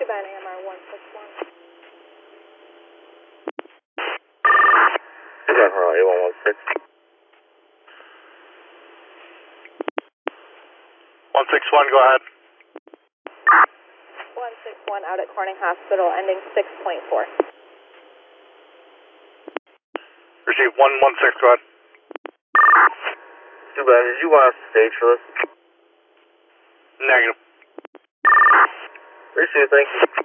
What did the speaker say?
bad, AMR 161. Too bad, A116. 161, go ahead. 161 out at Corning Hospital, ending 6.4. Receive 116, go ahead. Too bad, did you want us to stage for this? Negative. Appreciate it, thank you.